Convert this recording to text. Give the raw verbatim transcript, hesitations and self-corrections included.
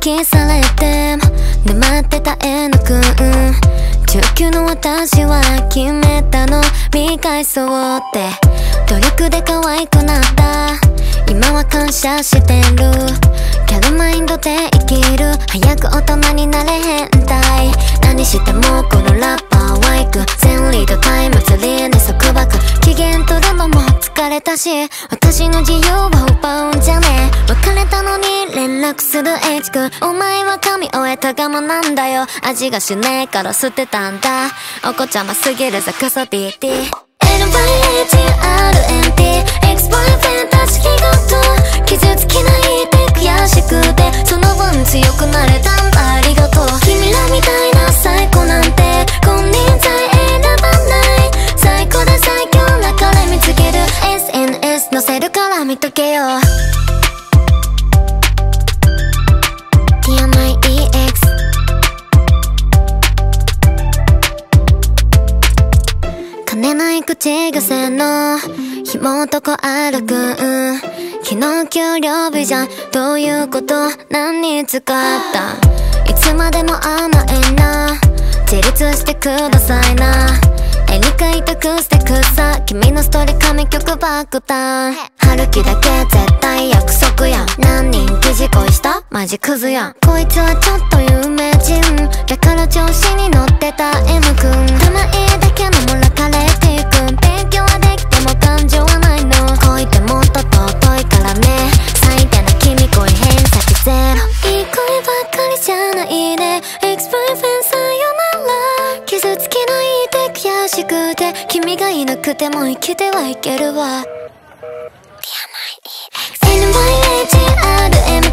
消されて眠ってた N 君、じゅうきゅうの私は決めたの、見返そうって。努力で可愛くなった、今は感謝してる。ギャルマインドで生きる、早く大人になれ変態。何してもこのラッパーは行く、全リードタイムツリーに束縛。機嫌取るのも疲れたし、私の自由を奪うんじゃねえ。別れたのに連絡する H 君、お前は髪終えたガムなんだよ。味がしねえから捨てたんだ、お子ちゃますぎるザクソ ビーティー。 エルワイエイチアールエヌティー エクスボーイフレンド仕事、傷つきないで悔しくて、その分強くなれたんだ、ありがとう。君らみたいな最高なんて金輪際選ばない、最高で最強だから見つける。 エスエヌエス 載せるから見とけよ。 ティアマイ イーエックス。 金ない口癖の紐とこ歩く、昨日給料日じゃん、どういうこと、何に使った、いつまでも甘えな、自立してくださいな。絵に描いたくして草、君のストーリー紙曲爆誕。春樹だけ絶対約束やん、何人記事恋したマジクズやん。こいつはちょっと有名人だから調子に乗ってた M 君、名前だけのもらかれていく。勉強はできても感情はないの、恋ってもっと尊いからね。最低な君恋偏差値ゼロ、いい恋ばっかりじゃないね。エクスボーイフレンドさよなら、傷つけないで悔しくて、君がいなくても生きてはいけるわ。 エヌワイエイチアールエム